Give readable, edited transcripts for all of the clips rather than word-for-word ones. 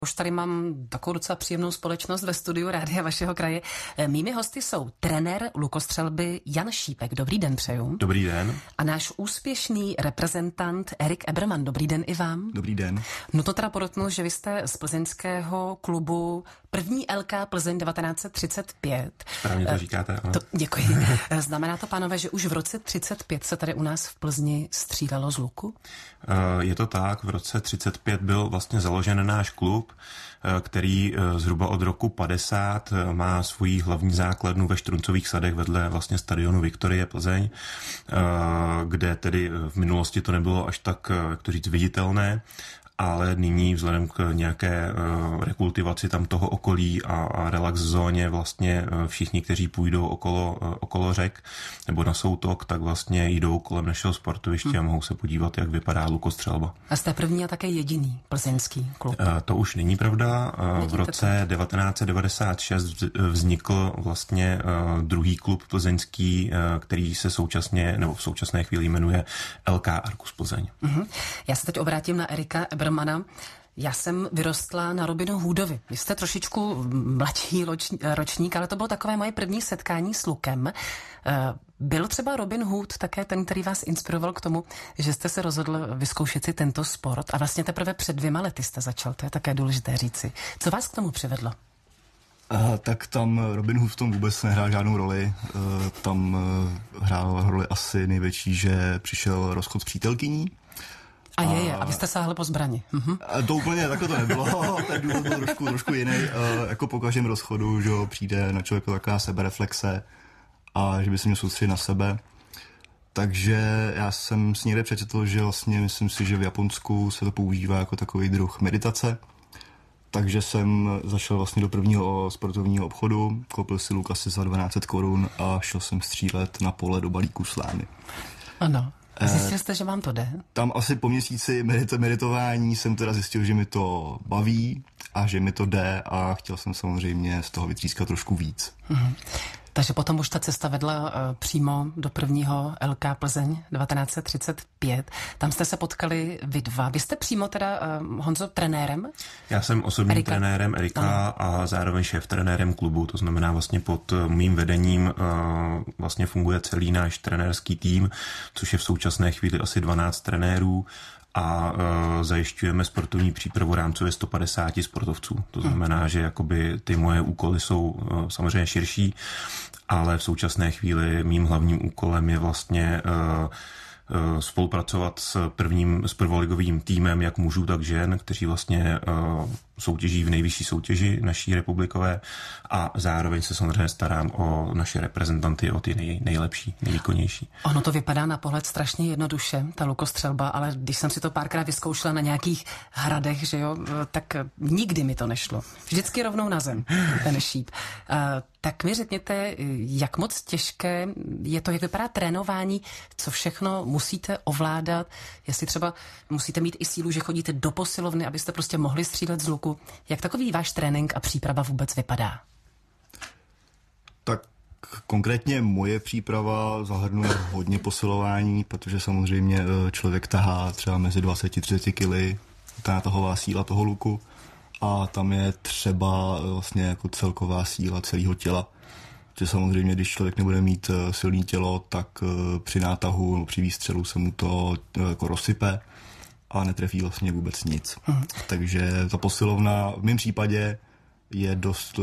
Už tady mám takovou docela příjemnou společnost ve studiu Rádia vašeho kraje. Mými hosty jsou trenér lukostřelby Jan Šípek. Dobrý den přeju. Dobrý den. A náš úspěšný reprezentant Erik Eberman. Dobrý den i vám. Dobrý den. No to teda podotknu, že vy jste z plzeňského klubu první LK Plzeň 1935. Správně to říkáte, ano. Děkuji. Znamená to, pánové, že už v roce 35 se tady u nás v Plzni střílelo z luku? Je to tak, v roce 35 byl vlastně založen náš klub, který zhruba od roku 50 má svoji hlavní základnu ve Štruncových sadech vedle vlastně stadionu Viktorie Plzeň, kde tedy v minulosti to nebylo až tak, jak to říct, viditelné, ale nyní vzhledem k nějaké rekultivaci tam toho okolí a relax zóně vlastně všichni, kteří půjdou okolo řek nebo na soutok, tak vlastně jdou kolem našeho sportoviště a mohou se podívat, jak vypadá lukostřelba. A jste první a také jediný plzeňský klub? To už není pravda. V roce 1996 vznikl vlastně druhý klub plzeňský, který se současně, nebo v současné chvíli jmenuje LK Argus Plzeň. Já se teď obrátím na Erika Ebermana. Já jsem vyrostla na Robinu Hoodovi. Vy jste trošičku mladší ročník, ale to bylo takové moje první setkání s lukem. Byl třeba Robin Hood také ten, který vás inspiroval k tomu, že jste se rozhodl vyzkoušet si tento sport a vlastně teprve před 2 lety jste začal, to je také důležité říci. Co vás k tomu přivedlo? Tak tam Robin Hood v tom vůbec nehrál žádnou roli. Tam hrál roli asi největší, že přišel rozchod s přítelkyní. A vy jste sáhli po zbrani. To úplně takhle to nebylo, ten důvod byl trošku jiný. Jako po každém rozchodu, že přijde na člověka taková sebereflexe a že by se měl soustředit na sebe. Takže já jsem si někde přečetl, že vlastně myslím si, že v Japonsku se to používá jako takový druh meditace. Takže jsem zašel vlastně do prvního sportovního obchodu, koupil si luk asi za 1200 korun a šel jsem střílet na pole do balíku slámy. Ano. Zjistil jste, že vám to jde? Tam asi po měsíci meditování jsem teda zjistil, že mi to baví a že mi to jde a chtěl jsem samozřejmě z toho vytřískat trošku víc. Takže potom už ta cesta vedla přímo do prvního LK Plzeň 1935. Tam jste se potkali vy dva. Vy jste přímo teda, Honzo, trenérem? Já jsem osobním trenérem Erika a zároveň šéf-trenérem klubu. To znamená vlastně pod mým vedením vlastně funguje celý náš trenérský tým, což je v současné chvíli asi 12 trenérů. A zajišťujeme sportovní přípravu rámcově 150 sportovců. To znamená, že jakoby ty moje úkoly jsou samozřejmě širší, ale v současné chvíli mým hlavním úkolem je vlastně spolupracovat s prvoligovým týmem, jak mužů, tak žen, kteří vlastně soutěží v nejvyšší soutěži naší republikové a zároveň se samozřejmě starám o naše reprezentanty, o ty nejlepší, nejvýkonnější. Ono to vypadá na pohled strašně jednoduše, ta lukostřelba, ale když jsem si to párkrát vyzkoušela na nějakých hradech, že jo, tak nikdy mi to nešlo. Vždycky rovnou na zem, ten šíp. Tak mi řekněte, jak moc těžké je to, jak vypadá trénování, co všechno musíte ovládat, jestli třeba musíte mít i sílu, že chodíte do posilovny, abyste prostě mohli střílet z luku. Jak takový váš trénink a příprava vůbec vypadá? Tak konkrétně moje příprava zahrnuje hodně posilování, protože samozřejmě člověk tahá třeba mezi 20-30 kg, ta natahová síla toho luku a tam je třeba vlastně jako celková síla celého těla. Že samozřejmě, když člověk nebude mít silné tělo, tak při nátahu nebo při výstřelu se mu to jako rozsype a netrefí vlastně vůbec nic. Takže ta posilovna v mém případě je dost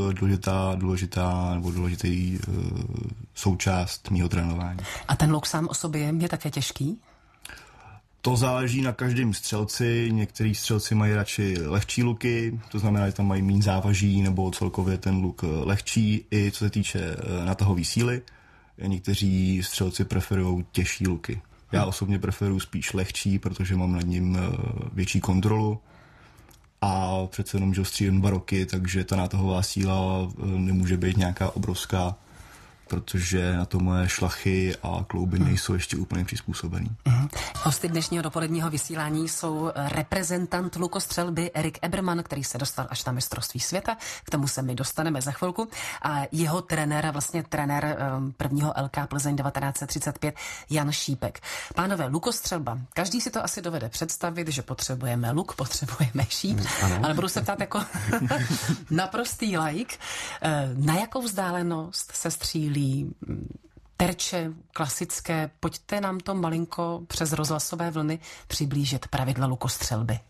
důležitý součást mýho trénování. A ten luk sám o sobě je také těžký? To záleží na každém střelci. Některý střelci mají radši lehčí luky, to znamená, že tam mají méně závaží nebo celkově ten luk lehčí, i co se týče natahové síly. Někteří střelci preferují těžší luky. Já osobně preferuji spíš lehčí, protože mám nad ním větší kontrolu a přece jenom, že střílím 2 roky, takže ta nátahová síla nemůže být nějaká obrovská protože na to moje šlachy a klouby nejsou ještě úplně přizpůsobený. Hosty dnešního dopoledního vysílání jsou reprezentant lukostřelby Erik Eberman, který se dostal až na mistrovství světa, k tomu se my dostaneme za chvilku, a jeho trenér, vlastně trenér prvního LK Plzeň 1935, Jan Šípek. Pánové, lukostřelba, každý si to asi dovede představit, že potřebujeme luk, potřebujeme šíp, ale budu se ptát jako naprostý laik, na jakou vzdálenost se střílí terče klasické? Pojďte nám to malinko přes rozhlasové vlny přiblížit pravidla lukostřelby.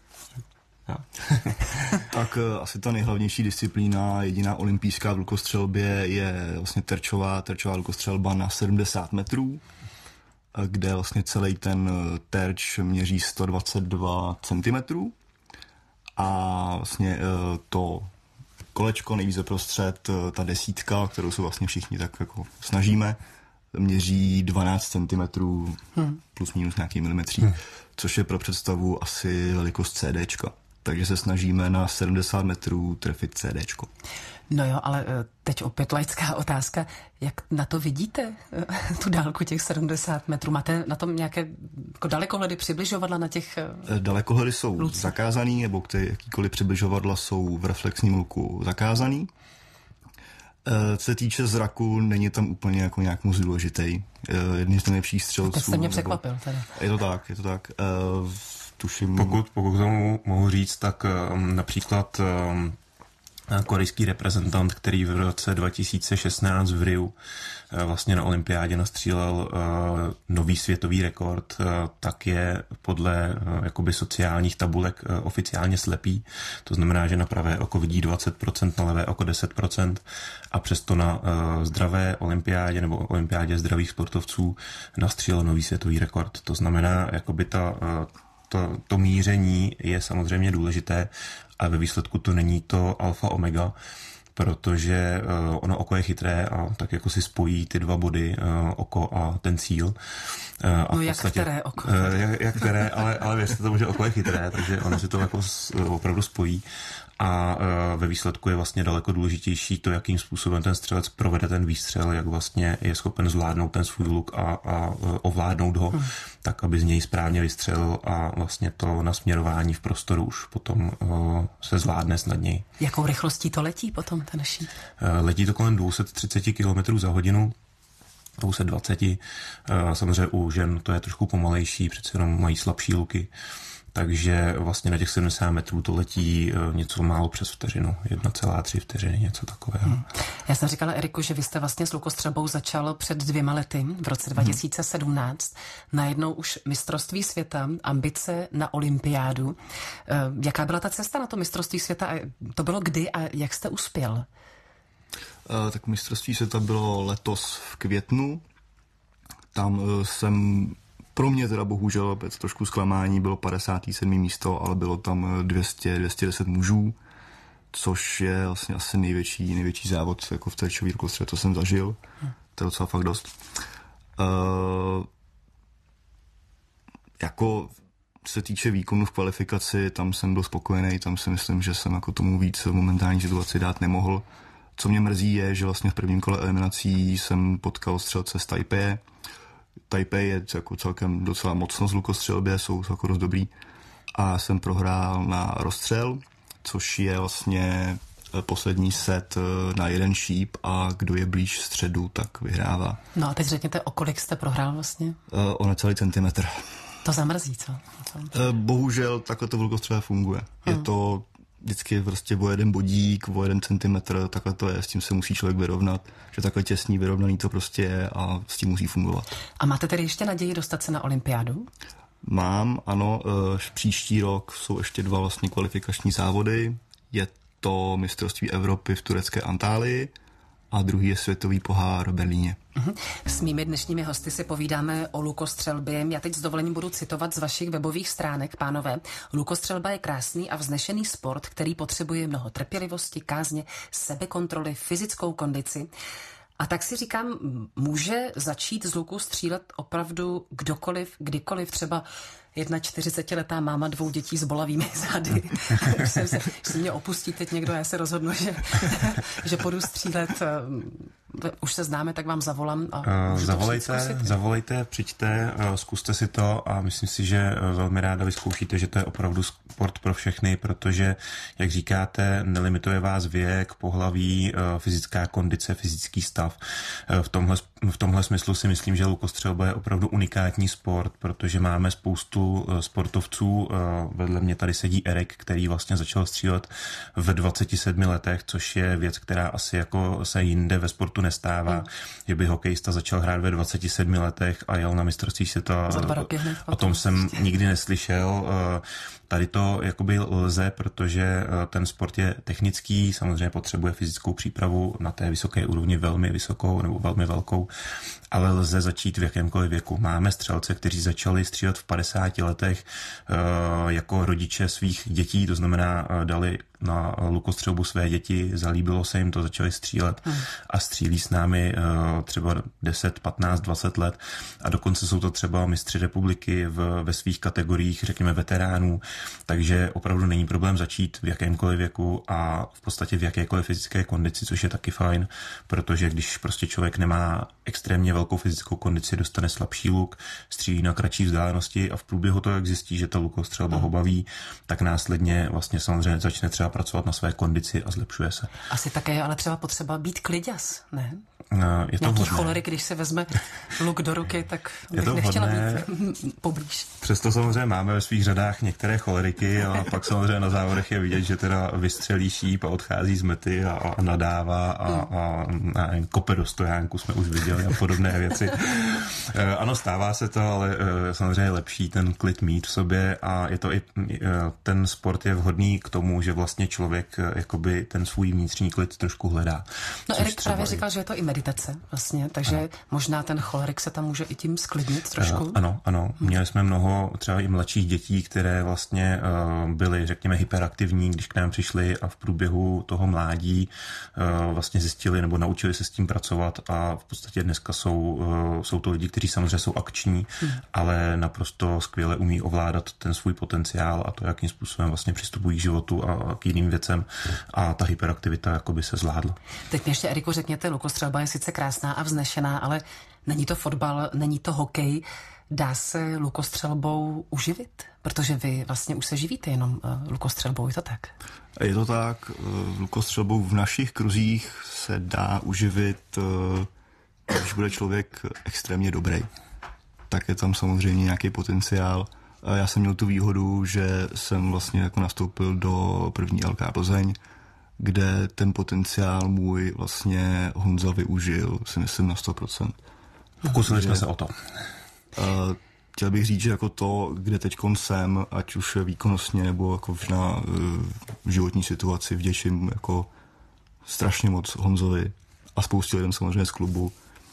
Tak asi ta nejhlavnější disciplína, jediná olympijská v lukostřelbě, je vlastně terčová lukostřelba na 70 metrů, kde vlastně celý ten terč měří 122 cm a vlastně to kolečko nejvíce prostřed, ta desítka, kterou se vlastně všichni tak jako snažíme, měří 12 cm plus minus nějaký milimetří, což je pro představu asi velikost CDčka. Takže se snažíme na 70 metrů trefit CDčko. No jo, ale teď opět laická otázka. Jak na to vidíte, tu dálku těch 70 metrů? Máte na tom nějaké jako dalekohledy, přibližovadla na těch Dalekohledy jsou lucích zakázaný, nebo jakýkoliv přibližovadla jsou v reflexním luku zakázaný. Co se týče zraku, není tam úplně jako nějak moc důležitý. Jedný z nejlepších střelců. Teď jste mě překvapil. Teda. Je to tak. Tuším. Pokud tomu mohu říct, tak například korejský reprezentant, který v roce 2016 v Riu vlastně na olympiádě nastřílel nový světový rekord, tak je podle jakoby sociálních tabulek oficiálně slepý. To znamená, že na pravé oko vidí 20%, na levé oko 10% a přesto na zdravé olympiádě nebo olympiádě zdravých sportovců nastřílel nový světový rekord. To znamená, jakoby to míření je samozřejmě důležité, a ve výsledku to není to alfa omega, protože ono oko je chytré a tak jako si spojí ty dva body, oko a ten cíl. A no jak které oko? Jak které, ale věřte tomu, že oko je chytré, takže ono si to jako opravdu spojí. A ve výsledku je vlastně daleko důležitější to, jakým způsobem ten střelec provede ten výstřel, jak vlastně je schopen zvládnout ten svůj luk a ovládnout ho, tak, aby z něj správně vystřelil a vlastně to nasměrování v prostoru už potom se zvládne snadněji. Jakou rychlostí to letí potom ten šíp? Letí to kolem 230 km za hodinu, 220. Samozřejmě u žen to je trošku pomalejší, přece jenom mají slabší luky. Takže vlastně na těch 70 metrů to letí něco málo přes vteřinu, 1,3 vteřiny, něco takového. Já jsem říkala Eriku, že vy jste vlastně s lukostřelbou začal před 2 lety, v roce 2017. Najednou už mistrovství světa, ambice na olympiádu. Jaká byla ta cesta na to mistrovství světa? To bylo kdy a jak jste uspěl? Tak mistrovství světa bylo letos v květnu. Tam jsem... Pro mě teda bohužel opět trošku zklamání, bylo 57. místo, ale bylo tam 210 mužů, což je vlastně asi největší závod jako v terčový lukostřelbě, co jsem zažil. To je docela fakt dost. Jako se týče výkonu v kvalifikaci, tam jsem byl spokojený, tam si myslím, že jsem jako tomu víc v momentální situaci dát nemohl. Co mě mrzí je, že vlastně v prvním kole eliminací jsem potkal střelce z Taipei. Taipei je jako celkem docela mocno z lukostřelbě, jsou jako dost dobrý. A jsem prohrál na rozstřel, což je vlastně poslední set na jeden šíp a kdo je blíž středu, tak vyhrává. No a teď řekněte, o kolik jste prohrál vlastně? O necelý centimetr. To zamrzí, co? Bohužel takhle to v lukostřelbě funguje. Je to vždycky prostě o jeden bodík, o 1 centimetr, takhle to je, s tím se musí člověk vyrovnat, že takhle těsný, vyrovnaný to prostě je a s tím musí fungovat. A máte tedy ještě naději dostat se na olympiádu? Mám, ano, příští rok jsou ještě 2 vlastně kvalifikační závody, je to mistrovství Evropy v turecké Antálii a druhý je světový pohár v Berlíně. S mými dnešními hosty si povídáme o lukostřelbě. Já teď s dovolením budu citovat z vašich webových stránek, pánové. Lukostřelba je krásný a vznešený sport, který potřebuje mnoho trpělivosti, kázně, sebekontroly, fyzickou kondici. A tak si říkám, může začít z luku střílet opravdu kdokoliv, kdykoliv, třeba 41letá máma 2 dětí s bolavými zády. Když mě opustí teď někdo, já se rozhodnu, že půjdu střílet. už se známe, tak vám zavolám a zavolejte, přijďte, zkuste si to a myslím si, že velmi ráda vyzkoušíte, že to je opravdu sport pro všechny, protože, jak říkáte, nelimituje vás věk, pohlaví, fyzická kondice, fyzický stav. V tomhle smyslu si myslím, že lukostřelba je opravdu unikátní sport, protože máme spoustu sportovců. Vedle mě tady sedí Erik, který vlastně začal střílet v 27 letech, což je věc, která asi jako se jinde ve sportu nestává. Že by hokejista začal hrát ve 27 letech a jel na mistrovství světa. Za 2 roky hned. O tom jsem nikdy neslyšel. Tady to jakoby lze, protože ten sport je technický, samozřejmě potřebuje fyzickou přípravu na té vysoké úrovni, velmi vysokou nebo velmi velkou, ale lze začít v jakémkoliv věku. Máme střelce, kteří začali střílet v 50 letech jako rodiče svých dětí, to znamená dali na lukostřelbu své děti, zalíbilo se jim to, začali střílet a střílí s námi třeba 10, 15, 20 let a dokonce jsou to třeba mistři republiky ve svých kategoriích, řekněme veteránů, takže opravdu není problém začít v jakémkoliv věku a v podstatě v jakékoliv fyzické kondici, což je taky fajn, protože když prostě člověk nemá extrémně velkou fyzickou kondici, dostane slabší luk, střílí na kratší vzdálenosti a v průběhu toho, jak zjistí, že ta lukostřelba ho baví, tak následně vlastně samozřejmě začne třeba pracovat na své kondici a zlepšuje se. Asi také je ale třeba potřeba být kliďas, ne? Je to nějaký hodné. cholery, když se vezme luk do ruky, tak bych to nechtěla hodné. být poblíž. Přesto samozřejmě máme ve svých řadách některé choleriky a pak samozřejmě na závodech je vidět, že teda vystřelí šíp a odchází z mety a nadává a kope do stojánku jsme už viděli a podobné věci. Ano, stává se to, ale samozřejmě je lepší ten klid mít v sobě a je to i ten sport je vhodný k tomu, že vlastně člověk jakoby ten svůj vnitřní klid trošku hledá. No Erik právě říkal, že je to i meditace vlastně, takže možná ten cholerik se tam může i tím sklidnit trošku. Ano. Měli jsme mnoho třeba i mladších dětí, které vlastně byly, řekněme, hyperaktivní, když k nám přišli a v průběhu toho mládí vlastně zjistili nebo naučili se s tím pracovat a v podstatě dneska jsou to lidi, kteří samozřejmě jsou akční, ale naprosto skvěle umí ovládat ten svůj potenciál a to, jakým způsobem vlastně přistupují k životu a k jiným věcem a ta hyperaktivita jakoby se zvládla. Teď mě ještě, Eriku, řekněte, lukostřelba je sice krásná a vznešená, ale není to fotbal, není to hokej. Dá se lukostřelbou uživit? Protože vy vlastně už se živíte jenom lukostřelbou, je to tak? Je to tak. Lukostřelbou v našich kruzích se dá uživit, když bude člověk extrémně dobrý. Tak je tam samozřejmě nějaký potenciál. Já jsem měl tu výhodu, že jsem vlastně jako nastoupil do první LK Plzeň, kde ten potenciál můj vlastně Honza využil, si myslím, na 100%. Pokusili jsme se o to. Chtěl bych říct, že jako to, kde teďkon jsem, ať už výkonnostně nebo jako na životní situaci, vděčím jako strašně moc Honzovi a spoustě lidem samozřejmě z klubu,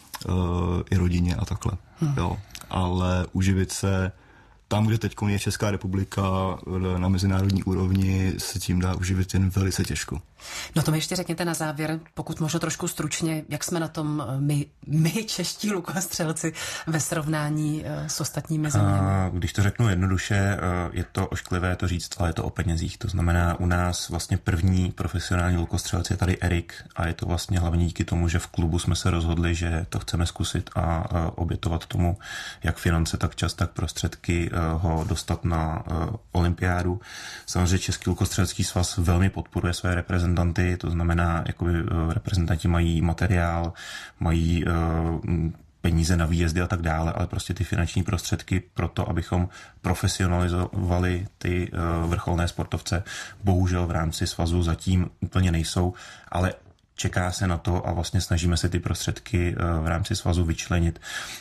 i rodině a takhle. Jo. Ale uživit se tam, kde teď je Česká republika na mezinárodní úrovni, se tím dá uživit jen velice těžko. No to mi ještě řekněte na závěr, pokud možno trošku stručně, jak jsme na tom my čeští lukostřelci ve srovnání s ostatními zeměmi. Když to řeknu jednoduše, je to ošklivé to říct, ale je to o penězích. To znamená, u nás vlastně první profesionální lukostřelec je tady Erik a je to vlastně hlavně díky tomu, že v klubu jsme se rozhodli, že to chceme zkusit a obětovat tomu, jak finance, tak čas, tak prostředky ho dostat na olympiádu. Samozřejmě Český lukostřelecký svaz velmi podporuje své reprezentanty, to znamená, jakoby reprezentanti mají materiál, mají peníze na výjezdy a tak dále, ale prostě ty finanční prostředky pro to, abychom profesionalizovali ty vrcholné sportovce, bohužel v rámci svazu zatím úplně nejsou, ale čeká se na to a vlastně snažíme se ty prostředky v rámci svazu vyčlenit,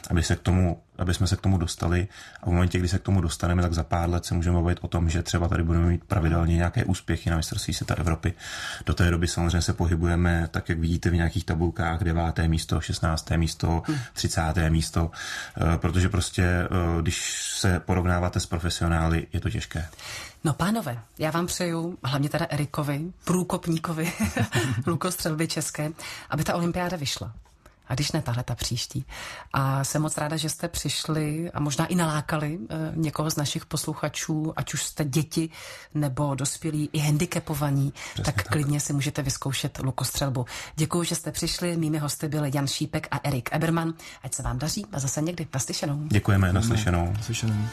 aby jsme se k tomu dostali a v momentě, kdy se k tomu dostaneme, tak za pár let se můžeme bavit o tom, že třeba tady budeme mít pravidelně nějaké úspěchy na mistrovství světa Evropy. Do té doby samozřejmě se pohybujeme, tak jak vidíte v nějakých tabulkách, 9. místo, 16. místo, 30. místo, protože prostě, když se porovnáváte s profesionály, je to těžké. No pánové, já vám přeju, hlavně teda Erikovi, průkopníkovi lukostřelby české, aby ta olympiáda vyšla. A když ne tahle, ta příští. A jsem moc ráda, že jste přišli a možná i nalákali někoho z našich posluchačů, ať už jste děti nebo dospělí i handicapovaní, tak klidně si můžete vyzkoušet lukostřelbu. Děkuji, že jste přišli. Mými hosty byli Jan Šípek a Erik Eberman. Ať se vám daří a zase někdy. Naslyšenou. Děkujeme, naslyšenou.